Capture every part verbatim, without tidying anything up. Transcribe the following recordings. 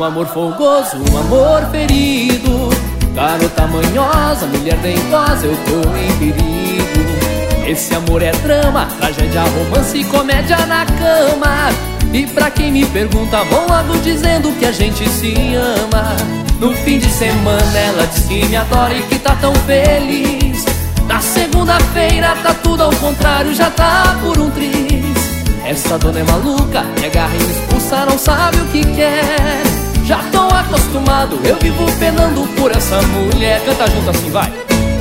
Um amor folgoso, um amor ferido, garota manhosa, mulher dengosa, eu tô em perigo. Esse amor é drama, tragédia, romance e comédia na cama. E pra quem me pergunta, vão logo dizendo que a gente se ama. No fim de semana ela diz que me adora e que tá tão feliz. Na segunda-feira tá tudo ao contrário, já tá por um triz. Essa dona é maluca, me agarra e me expulsa, não sabe o que quer. Já tô acostumado, eu vivo penando por essa mulher. Canta junto assim, vai.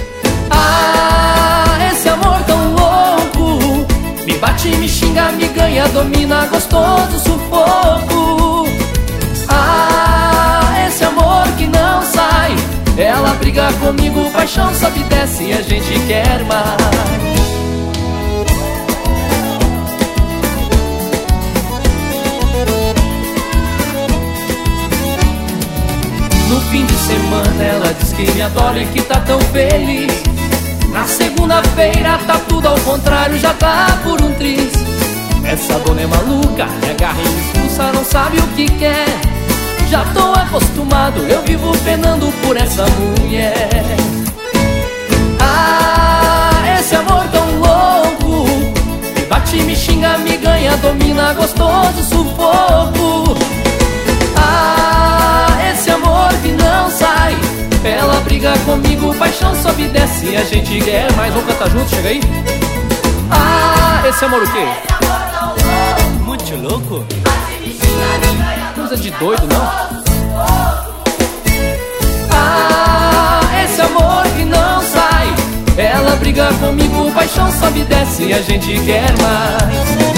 Ah, esse amor tão louco, me bate, me xinga, me ganha, domina, gostoso, sufoco. Ah, esse amor que não sai, ela briga comigo, paixão sobe e desce e a gente quer mais. No fim de semana ela diz que me adora e que tá tão feliz. Na segunda-feira tá tudo ao contrário, já tá por um triz. Essa dona é maluca, me agarra e me expulsa, não sabe o que quer. Já tô acostumado, eu vivo penando por essa mulher. Ah, esse amor tão louco, me bate, me xinga, me ganha, domina, gostoso, sufoco. Ah, esse amor que não sai, ela briga comigo, paixão sobe e desce e a gente quer mais. Vamos cantar junto, chega aí. Ah, esse amor o quê? Muito louco? Coisa de doido, não? Ah, esse amor que não sai, ela briga comigo, paixão sobe e desce e a gente quer mais.